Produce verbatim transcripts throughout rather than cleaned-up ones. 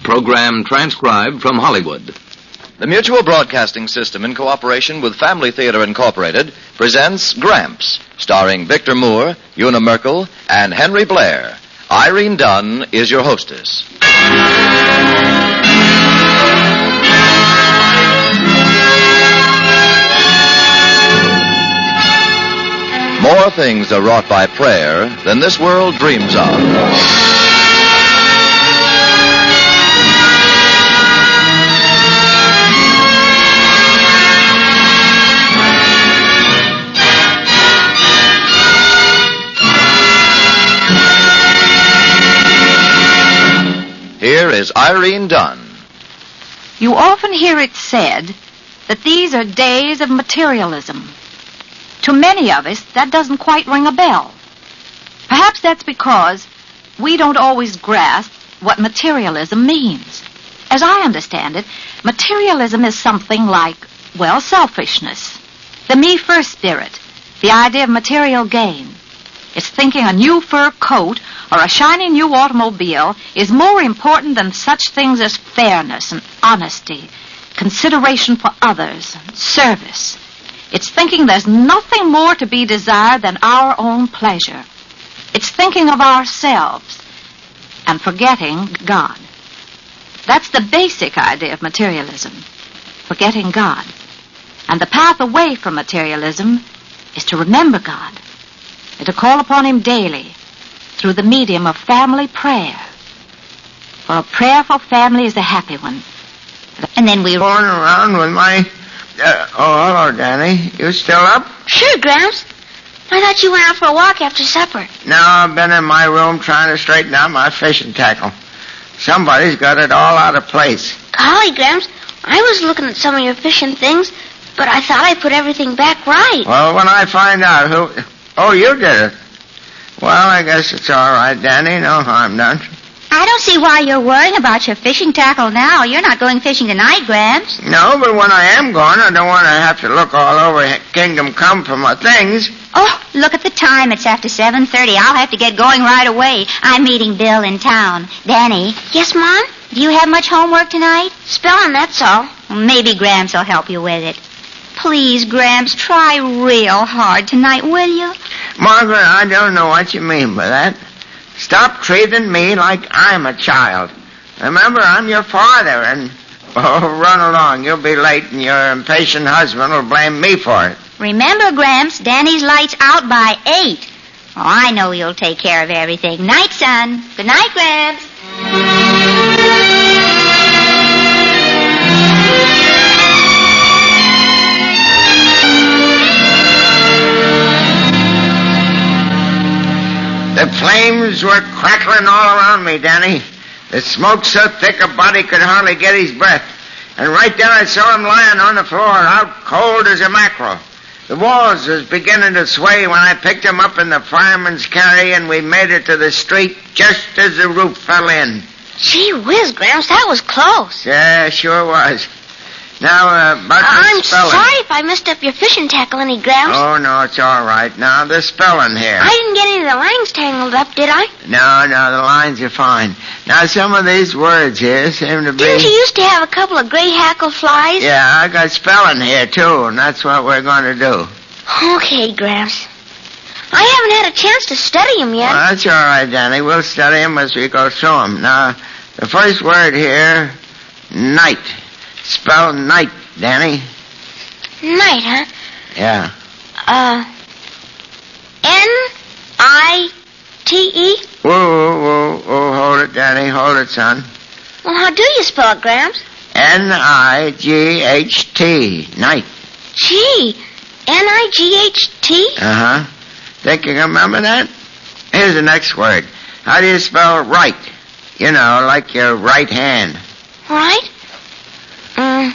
program transcribed from Hollywood. The Mutual Broadcasting System, in cooperation with Family Theater Incorporated, presents Gramps, starring Victor Moore, Una Merkel, and Henry Blair. Irene Dunn is your hostess. More things are wrought by prayer than this world dreams of. Here is Irene Dunn. You often hear it said that these are days of materialism. To many of us, that doesn't quite ring a bell. Perhaps that's because we don't always grasp what materialism means. As I understand it, materialism is something like, well, selfishness, the me-first spirit, the idea of material gain. It's thinking a new fur coat or a shiny new automobile is more important than such things as fairness and honesty, consideration for others, and service. It's thinking there's nothing more to be desired than our own pleasure. It's thinking of ourselves and forgetting God. That's the basic idea of materialism, forgetting God. And the path away from materialism is to remember God and to call upon Him daily through the medium of family prayer. For a prayerful family is a happy one. And then we going around with my... Uh, oh, hello, Danny. You still up? Sure, Gramps. I thought you went out for a walk after supper. No, I've been in my room trying to straighten out my fishing tackle. Somebody's got it all out of place. Golly, Gramps, I was looking at some of your fishing things, but I thought I put everything back right. Well, when I find out who... Oh, you did it. Well, I guess it's all right, Danny. No harm done. I don't see why you're worrying about your fishing tackle now. You're not going fishing tonight, Gramps. No, but when I am going, I don't want to have to look all over Kingdom Come for my things. Oh, look at the time. It's after seven thirty. I'll have to get going right away. I'm meeting Bill in town. Danny. Yes, Mom? Do you have much homework tonight? Spelling, that's all. Well, maybe Gramps will help you with it. Please, Gramps, try real hard tonight, will you? Margaret, I don't know what you mean by that. Stop treating me like I'm a child. Remember, I'm your father, and... Oh, run along. You'll be late, and your impatient husband will blame me for it. Remember, Gramps, Danny's light's out by eight. Oh, I know you'll take care of everything. Night, son. Good night, Gramps. The flames were crackling all around me, Danny. The smoke so thick a body could hardly get his breath. And right then I saw him lying on the floor, out cold as a mackerel. The walls was beginning to sway when I picked him up in the fireman's carry, and we made it to the street just as the roof fell in. Gee whiz, Gramps, that was close. Yeah, sure was. Now, uh, about I'm the spelling. sorry if I messed up your fishing tackle any, Gramps. Oh, no, it's all right. Now, the spelling here. I didn't get any of the lines tangled up, did I? No, no, the lines are fine. Now, some of these words here seem to be... Didn't you used to have a couple of gray hackle flies? Yeah, I got spelling here, too, and that's what we're going to do. Okay, Gramps. I haven't had a chance to study them yet. Well, that's all right, Danny. We'll study them as we go through them. Now, the first word here, night. Spell night, Danny. Night, huh? Yeah. Uh, N I T E? Whoa, whoa, whoa, whoa, hold it, Danny. Hold it, son. Well, how do you spell it, Gramps? N I G H T, night. Gee, N I G H T? Uh-huh. Think you can remember that? Here's the next word. How do you spell right? You know, like your right hand. Right? Um,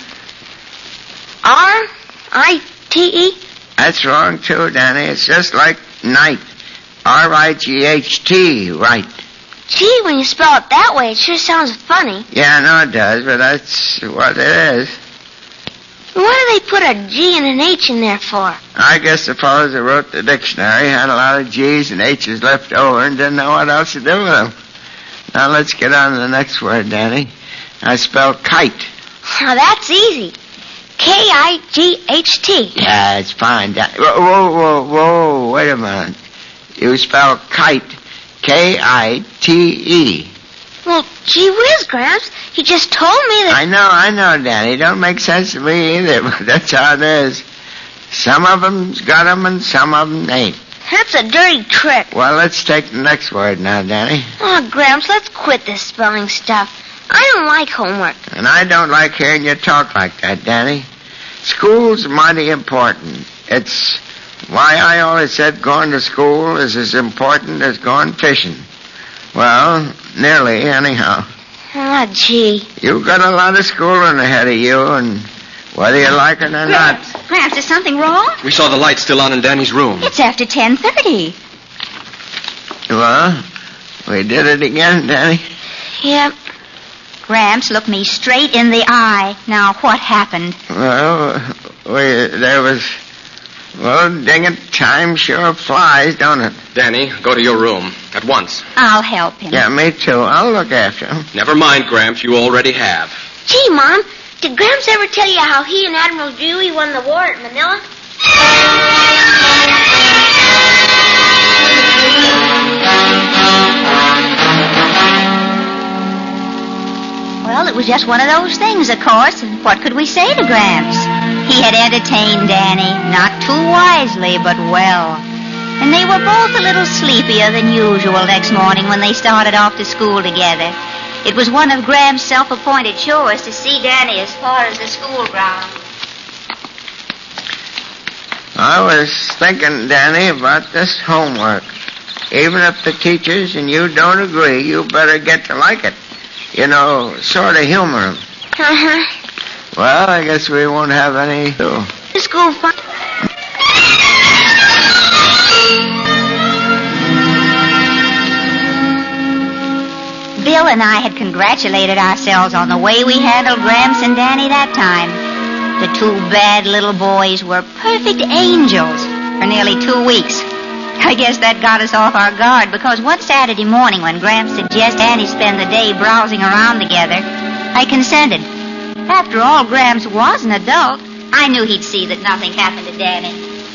R I T E? That's wrong, too, Danny. It's just like night. R I G H T, right. Gee, when you spell it that way, it sure sounds funny. Yeah, I know it does, but that's what it is. What do they put a G and an H in there for? I guess the fellows that wrote the dictionary had a lot of G's and H's left over and didn't know what else to do with them. Now let's get on to the next word, Danny. I spell kite. Now, that's easy. K I G H T. Yeah, it's fine. Whoa, whoa, whoa, whoa, wait a minute. You spell kite K I T E. Well, gee whiz, Gramps. You just told me that... I know, I know, Danny. Don't make sense to me either, but that's how it is. Some of them's got them and some of them ain't. That's a dirty trick. Well, let's take the next word now, Danny. Oh, Gramps, let's quit this spelling stuff. I don't like homework. And I don't like hearing you talk like that, Danny. School's mighty important. It's why I always said going to school is as important as going fishing. Well, nearly, anyhow. Oh, gee. You've got a lot of schooling ahead of you, and whether you like it or not... Gramps, Gramps, is something wrong? We saw the light still on in Danny's room. It's after ten thirty. Well, we did it again, Danny. Yep. Gramps, look me straight in the eye. Now, what happened? Well, we, there was... Well, dang it, time sure flies, don't it? Danny, go to your room. At once. I'll help him. Yeah, me too. I'll look after him. Never mind, Gramps. You already have. Gee, Mom, did Gramps ever tell you how he and Admiral Dewey won the war at Manila? Well, it was just one of those things, of course. And what could we say to Gramps? He had entertained Danny, not too wisely, but well. And they were both a little sleepier than usual next morning when they started off to school together. It was one of Gramps' self-appointed chores to see Danny as far as the school grounds. I was thinking, Danny, about this homework. Even if the teachers and you don't agree, you better get to like it. You know, sort of humor them. Uh-huh. Well, I guess we won't have any to do. The school fun. Bill and I had congratulated ourselves on the way we handled Gramps and Danny that time. The two bad little boys were perfect angels for nearly two weeks. I guess that got us off our guard, because one Saturday morning when Gramps suggested Danny spend the day browsing around together, I consented. After all, Gramps was an adult. I knew he'd see that nothing happened to Danny.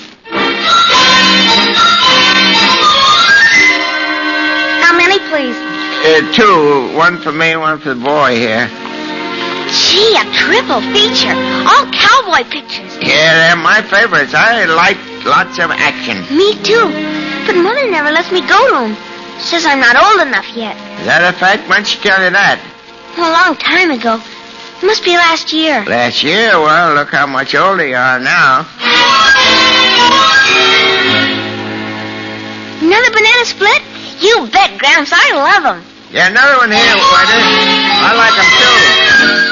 How many, please? Uh, two. One for me, one for the boy here. Gee, a triple feature. All cowboy pictures. Yeah, they're my favorites. I like lots of action. Me too. But Mother never lets me go to them. Says I'm not old enough yet. Is that a fact? When'd she tell you that? A long time ago. It must be last year. Last year? Well, look how much older you are now. Another banana split? You bet, Gramps. I love them. Yeah, another one here, Whiter. I like them too.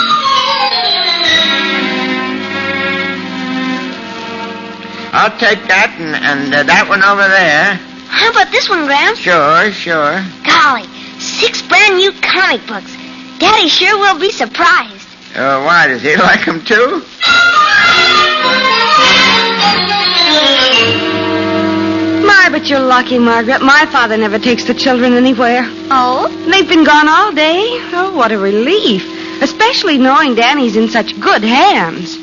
I'll take that and, and uh, that one over there. How about this one, Gramps? Sure, sure. Golly, six brand new comic books. Daddy sure will be surprised. Uh, why, does he like them too? My, but you're lucky, Margaret. My father never takes the children anywhere. Oh? They've been gone all day. Oh, what a relief. Especially knowing Danny's in such good hands.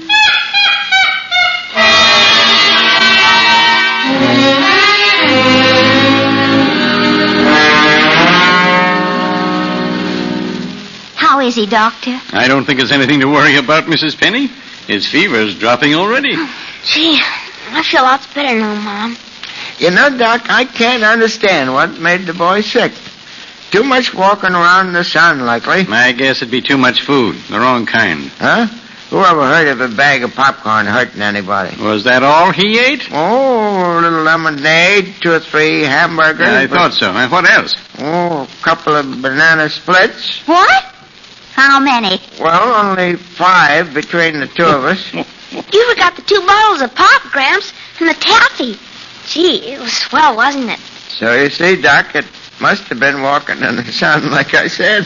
How is he, Doctor? I don't think there's anything to worry about, Missus Penny. His fever's dropping already. Gee, I feel lots better now, Mom. You know, Doc, I can't understand what made the boy sick. Too much walking around in the sun, likely. I guess it'd be too much food. The wrong kind. Huh? Who ever heard of a bag of popcorn hurting anybody? Was that all he ate? Oh, a little lemonade, two or three hamburgers. Yeah, I but- thought so. And what else? Oh, a couple of banana splits. What? How many? Well, only five between the two of us. You forgot the two bottles of pop, Gramps, and the taffy. Gee, it was swell, wasn't it? So you see, Doc, it must have been walking in the sun, like I said.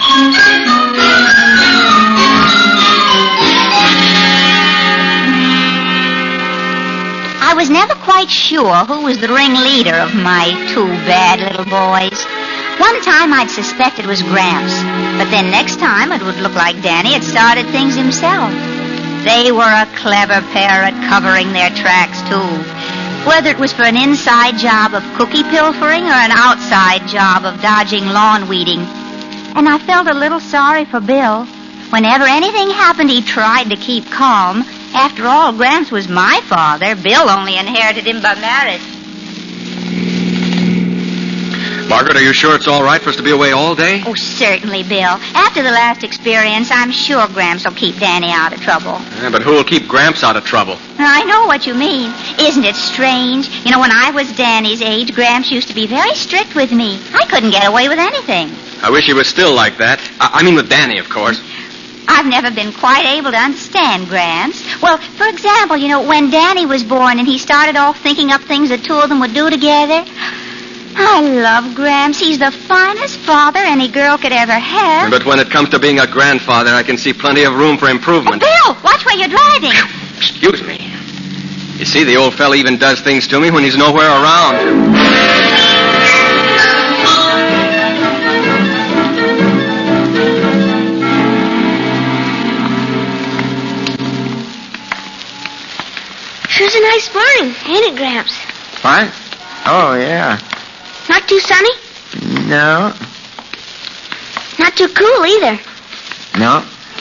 I was never quite sure who was the ringleader of my two bad little boys. One time I'd suspect it was Gramps, but then next time it would look like Danny had started things himself. They were a clever pair at covering their tracks, too. Whether it was for an inside job of cookie pilfering or an outside job of dodging lawn weeding. And I felt a little sorry for Bill. Whenever anything happened, he tried to keep calm. After all, Gramps was my father. Bill only inherited him by marriage. Margaret, are you sure it's all right for us to be away all day? Oh, certainly, Bill. After the last experience, I'm sure Gramps will keep Danny out of trouble. Yeah, but who'll keep Gramps out of trouble? I know what you mean. Isn't it strange? You know, when I was Danny's age, Gramps used to be very strict with me. I couldn't get away with anything. I wish he was still like that. I, I mean with Danny, of course. I've never been quite able to understand Gramps. Well, for example, you know, when Danny was born and he started off thinking up things the two of them would do together... I love Gramps. He's the finest father any girl could ever have. But when it comes to being a grandfather, I can see plenty of room for improvement. Oh, Bill, watch where you're driving. Excuse me. You see, the old fella even does things to me when he's nowhere around. Sure's a nice morning, ain't it, Gramps? What? Oh, yeah. Not too sunny? No. Not too cool either. No.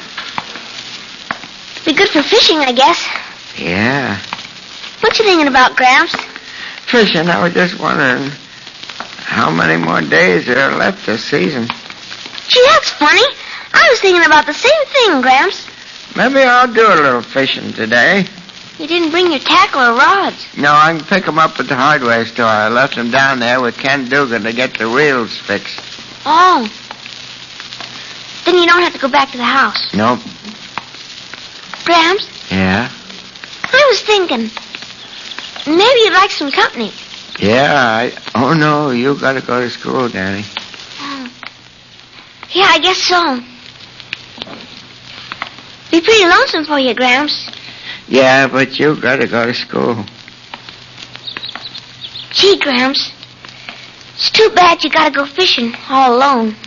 Be good for fishing, I guess. Yeah. What you thinking about, Gramps? Fishing, I was just wondering how many more days there are left this season. Gee, that's funny. I was thinking about the same thing, Gramps. Maybe I'll do a little fishing today. You didn't bring your tackle or rods. No, I can pick them up at the hardware store. I left them down there with Ken Dugan to get the reels fixed. Oh. Then you don't have to go back to the house. Nope. Gramps? Yeah? I was thinking, maybe you'd like some company. Yeah, I... Oh, no, you got to go to school, Danny. Oh. Yeah, I guess so. Be pretty lonesome for you, Gramps. Yeah, but you got to go to school. Gee, Gramps, it's too bad you got to go fishing all alone.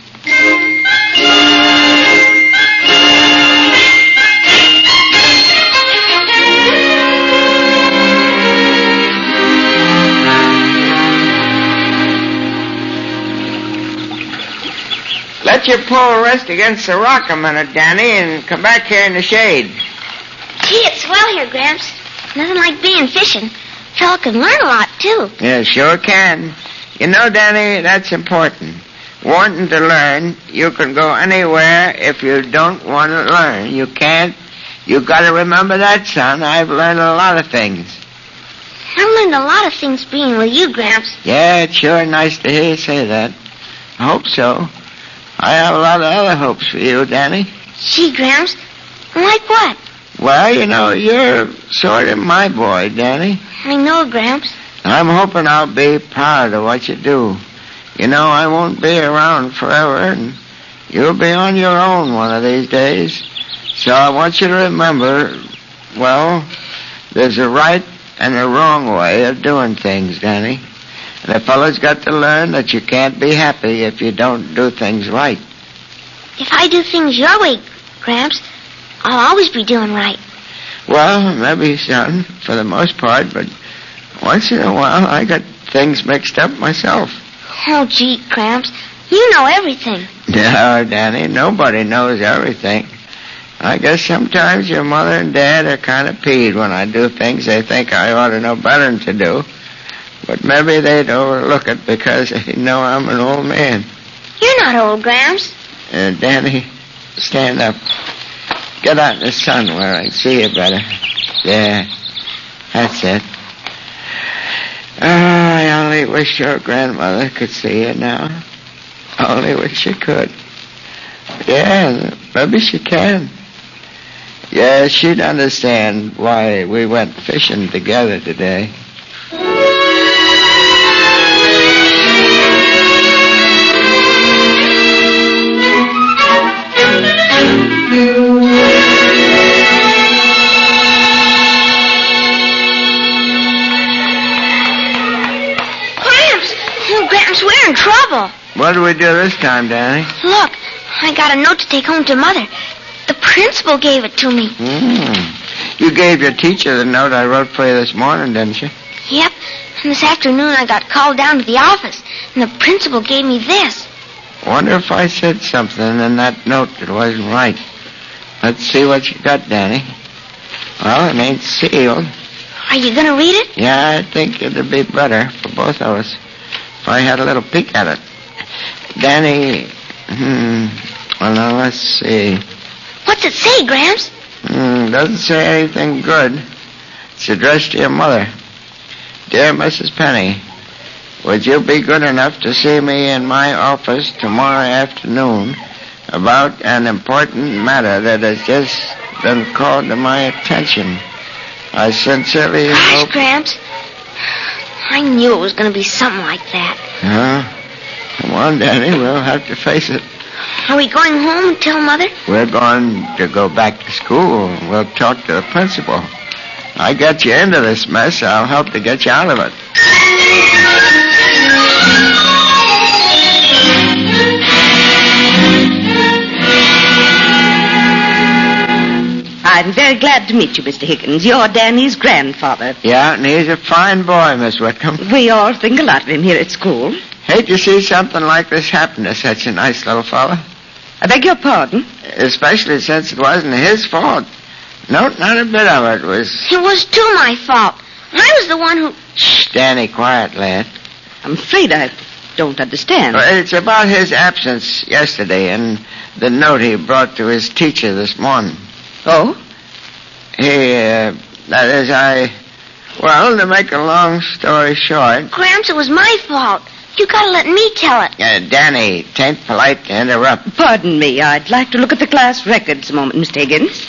Let your pole rest against the rock a minute, Danny, and come back here in the shade. Gee, it's swell here, Gramps. Nothing like being fishing. Fella can learn a lot, too. Yeah, sure can. You know, Danny, that's important. Wanting to learn, you can go anywhere if you don't want to learn. You can't. You got to remember that, son. I've learned a lot of things. I've learned a lot of things being with you, Gramps. Yeah, it's sure nice to hear you say that. I hope so. I have a lot of other hopes for you, Danny. Gee, Gramps, like what? Well, you know, you're sort of my boy, Danny. I know, Gramps. I'm hoping I'll be proud of what you do. You know, I won't be around forever, and you'll be on your own one of these days. So I want you to remember, well, there's a right and a wrong way of doing things, Danny. And a fellow's got to learn that you can't be happy if you don't do things right. If I do things your way, Gramps, I'll always be doing right. Well, maybe, son, for the most part, but once in a while I got things mixed up myself. Oh, gee, Gramps, you know everything. No, Danny, nobody knows everything. I guess sometimes your mother and dad are kind of peeved when I do things they think I ought to know better than to do. But maybe they'd overlook it because they know I'm an old man. You're not old, Gramps. Uh, Danny, stand up. Get out in the sun where I can see you better. There. That's it. Oh, I only wish your grandmother could see you now. I only wish she could. Yeah, maybe she can. Yeah, she'd understand why we went fishing together today. Gramps, we're in trouble. What do we do this time, Danny? Look, I got a note to take home to Mother. The principal gave it to me. Mm. You gave your teacher the note I wrote for you this morning, didn't you? Yep. And this afternoon I got called down to the office, and the principal gave me this. Wonder if I said something in that note that wasn't right. Let's see what you got, Danny. Well, it ain't sealed. Are you going to read it? Yeah, I think it'd be better for both of us if I had a little peek at it. Danny, hmm, well, now, let's see. What's it say, Gramps? Hmm, doesn't say anything good. It's addressed to your mother. Dear Missus Penny, would you be good enough to see me in my office tomorrow afternoon about an important matter that has just been called to my attention? I sincerely Gosh, hope... Gramps. I knew it was going to be something like that. Huh? Come on, Danny. We'll have to face it. Are we going home and tell Mother? We're going to go back to school. We'll talk to the principal. I got you into this mess. I'll help to get you out of it. I'm very glad to meet you, Mister Higgins. You're Danny's grandfather. Yeah, and he's a fine boy, Miss Whitcomb. We all think a lot of him here at school. Hate to see something like this happen to such a nice little fella. I beg your pardon? Especially since it wasn't his fault. No, not a bit of it was... It was too my fault. I was the one who... Shh, Danny, quiet, lad. I'm afraid I don't understand. Well, it's about his absence yesterday and the note he brought to his teacher this morning. Oh? He, uh, that is, I... Well, to make a long story short... Gramps, it was my fault. You gotta let me tell it. Uh, Danny, tain't polite to interrupt. Pardon me. I'd like to look at the class records a moment, Mister Higgins.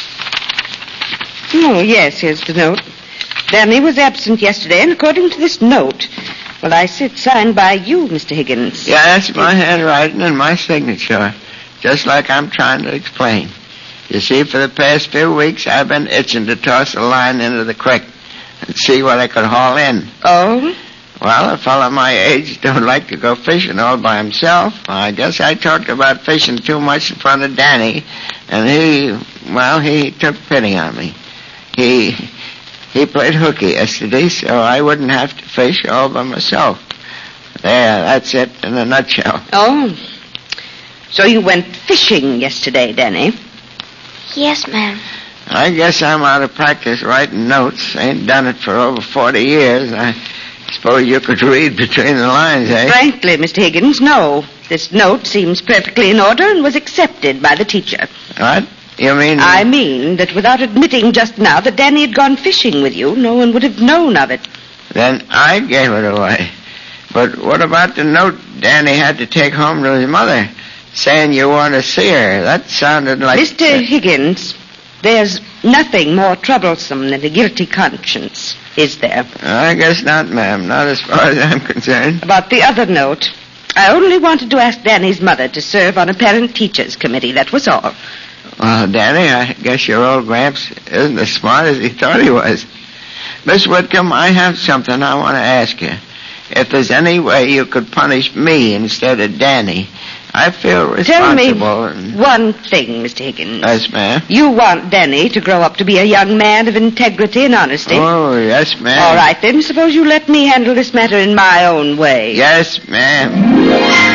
Oh, yes, here's the note. Danny was absent yesterday, and according to this note, well, I see it signed by you, Mister Higgins. Yeah, that's my handwriting and my signature, just like I'm trying to explain. You see, for the past few weeks, I've been itching to toss a line into the creek and see what I could haul in. Oh? Well, a fellow my age don't like to go fishing all by himself. I guess I talked about fishing too much in front of Danny, and he, well, he took pity on me. He he played hooky yesterday, so I wouldn't have to fish all by myself. There, that's it in a nutshell. Oh. So you went fishing yesterday, Danny? Yes, ma'am. I guess I'm out of practice writing notes. Ain't done it for over forty years. I suppose you could read between the lines, eh? Frankly, Mister Higgins, no. This note seems perfectly in order and was accepted by the teacher. What? You mean... I mean that without admitting just now that Danny had gone fishing with you, no one would have known of it. Then I gave it away. But what about the note Danny had to take home to his mother, saying you want to see her? That sounded like... Mister Uh, Higgins, there's nothing more troublesome than a guilty conscience, is there? I guess not, ma'am. Not as far as I'm concerned. About the other note, I only wanted to ask Danny's mother to serve on a parent-teachers committee, that was all. Well, Danny, I guess your old Gramps isn't as smart as he thought he was. Miss Whitcomb, I have something I want to ask you. If there's any way you could punish me instead of Danny, I feel Tell me responsible. and- one thing, Mister Higgins. Yes, ma'am. You want Danny to grow up to be a young man of integrity and honesty. Oh, yes, ma'am. All right, then. Suppose you let me handle this matter in my own way. Yes, ma'am.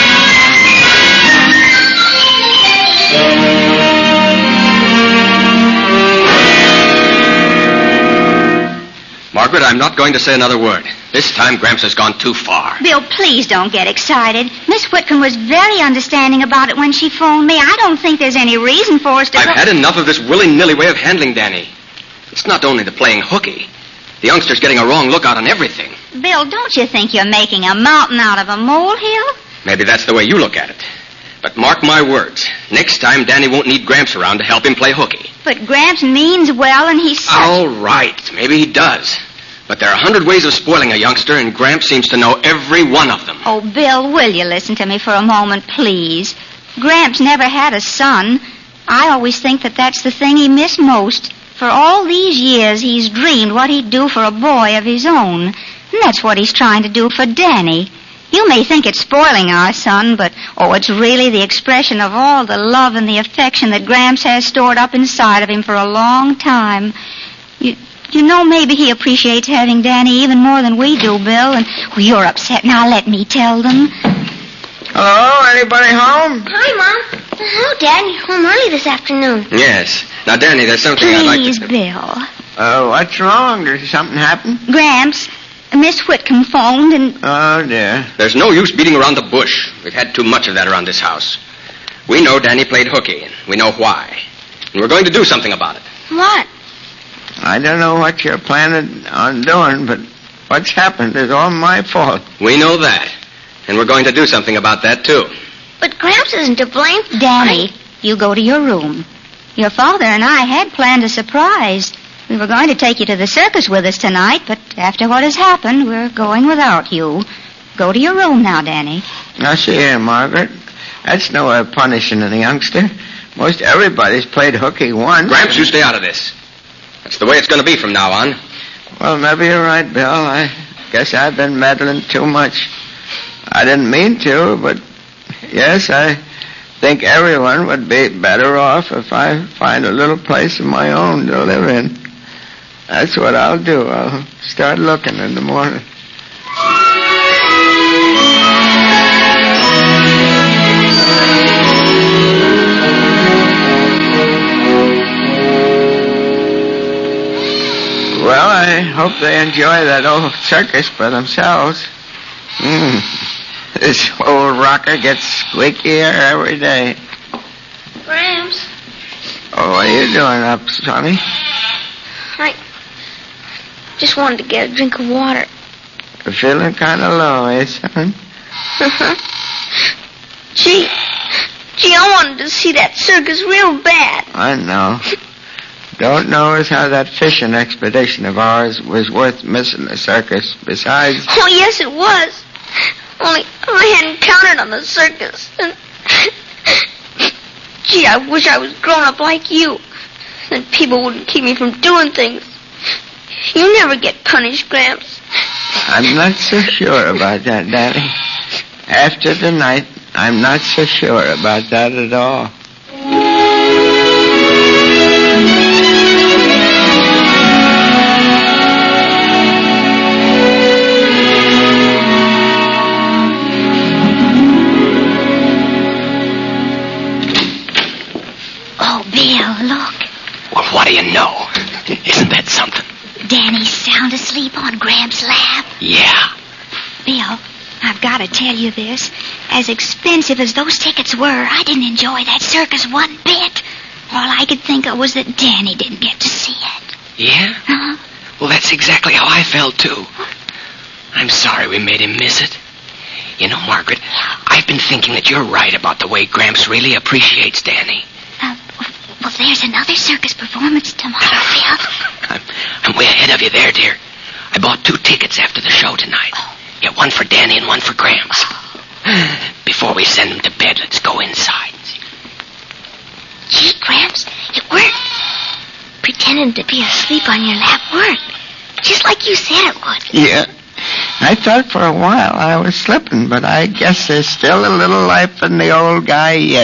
Margaret, I'm not going to say another word. This time Gramps has gone too far. Bill, please don't get excited. Miss Whitcomb was very understanding about it when she phoned me. I don't think there's any reason for us to... I've go- had enough of this willy-nilly way of handling Danny. It's not only the playing hooky. The youngster's getting a wrong look out on everything. Bill, don't you think you're making a mountain out of a molehill? Maybe that's the way you look at it. But mark my words. Next time, Danny won't need Gramps around to help him play hooky. But Gramps means well, and he's such... All right. Maybe he does. But there are a hundred ways of spoiling a youngster, and Gramps seems to know every one of them. Oh, Bill, will you listen to me for a moment, please? Gramps never had a son. I always think that that's the thing he missed most. For all these years, he's dreamed what he'd do for a boy of his own. And that's what he's trying to do for Danny. You may think it's spoiling our son, but, oh, it's really the expression of all the love and the affection that Gramps has stored up inside of him for a long time. You, you know, maybe he appreciates having Danny even more than we do, Bill, and oh, you're upset. Now let me tell them. Hello, anybody home? Hi, Mom. Hello, Dad. You're home early this afternoon. Yes. Now, Danny, there's something I'd like to... Please, Bill. Uh, what's wrong? Did something happen? Gramps, Miss Whitcomb phoned and... Oh, dear. There's no use beating around the bush. We've had too much of that around this house. We know Danny played hooky, and we know why. And we're going to do something about it. What? I don't know what you're planning on doing, but what's happened is all my fault. We know that. And we're going to do something about that, too. But Gramps isn't to blame. Danny, you go to your room. Your father and I had planned a surprise. We were going to take you to the circus with us tonight, but after what has happened, we're going without you. Go to your room now, Danny. Now, see here, Margaret. That's no way of punishing a youngster. Most everybody's played hooky once. Gramps, you stay out of this. That's the way it's going to be from now on. Well, maybe you're right, Bill. I guess I've been meddling too much. I didn't mean to, but yes, I think everyone would be better off if I find a little place of my own to live in. That's what I'll do. I'll start looking in the morning. Well, I hope they enjoy that old circus by themselves. Mm. This old rocker gets squeakier every day. Gramps. Oh, what are you doing up, Sonny? I just wanted to get a drink of water. You're feeling kind of low, eh, son? Uh-huh. Gee, gee, I wanted to see that circus real bad. I know. Don't know as how that fishing expedition of ours was worth missing the circus. Besides... Oh, yes, it was. Only I hadn't counted on the circus. And... Gee, I wish I was grown up like you. Then people wouldn't keep me from doing things. You never get punished, Gramps. I'm not so sure about that, Danny. After tonight, I'm not so sure about that at all. Oh, Bill, look. Well, what do you know? Isn't that something? Danny's sound asleep on Gramps' lap. Yeah. Bill, I've got to tell you this. As expensive as those tickets were, I didn't enjoy that circus one bit. All I could think of was that Danny didn't get to see it. Yeah? Huh? Well, that's exactly how I felt, too. I'm sorry we made him miss it. You know, Margaret, I've been thinking that you're right about the way Gramps really appreciates Danny. Uh, well, there's another circus performance tomorrow, Bill. I'm, I'm way ahead of you there, dear. I bought two tickets after the show tonight. Oh. Yeah, one for Danny and one for Gramps. Before we send them to bed, let's go inside. Gee, Gramps, it worked. Pretending to be asleep on your lap worked. Just like you said it would. Yeah. I thought for a while I was slipping, but I guess there's still a little life in the old guy yet.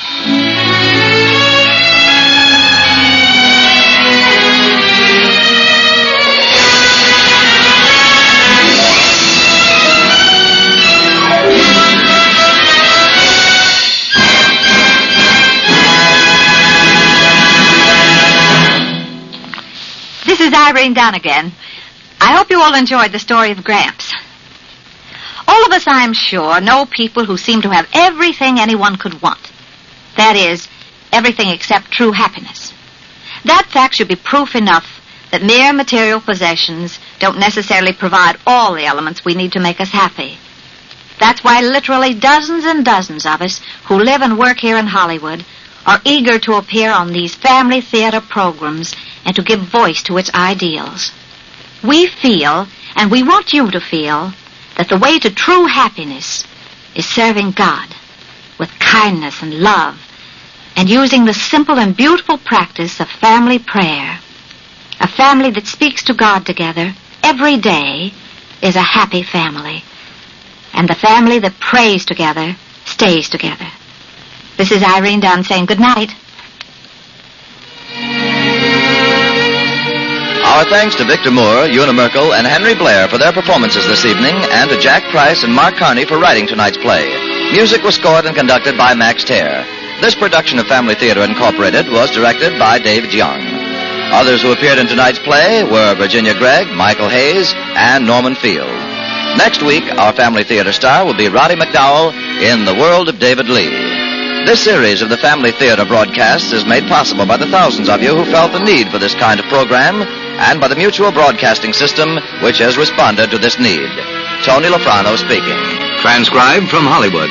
This is Irene Dunn again. I hope you all enjoyed the story of Gramps. All of us, I'm sure, know people who seem to have everything anyone could want. That is, everything except true happiness. That fact should be proof enough that mere material possessions don't necessarily provide all the elements we need to make us happy. That's why literally dozens and dozens of us who live and work here in Hollywood are eager to appear on these family theater programs and to give voice to its ideals. We feel, and we want you to feel, that the way to true happiness is serving God with kindness and love and using the simple and beautiful practice of family prayer. A family that speaks to God together every day is a happy family. And the family that prays together stays together. This is Irene Dunn saying good night. Our thanks to Victor Moore, Una Merkel, and Henry Blair for their performances this evening, and to Jack Price and Mark Carney for writing tonight's play. Music was scored and conducted by Max Terr. This production of Family Theater Incorporated was directed by David Young. Others who appeared in tonight's play were Virginia Gregg, Michael Hayes, and Norman Field. Next week, our Family Theater star will be Roddy McDowell in The World of David Lee. This series of the Family Theater broadcasts is made possible by the thousands of you who felt the need for this kind of program, and by the Mutual Broadcasting System, which has responded to this need. Tony Lafrano speaking. Transcribed from Hollywood.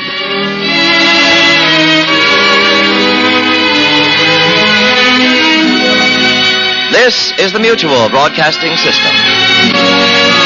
This is the Mutual Broadcasting System.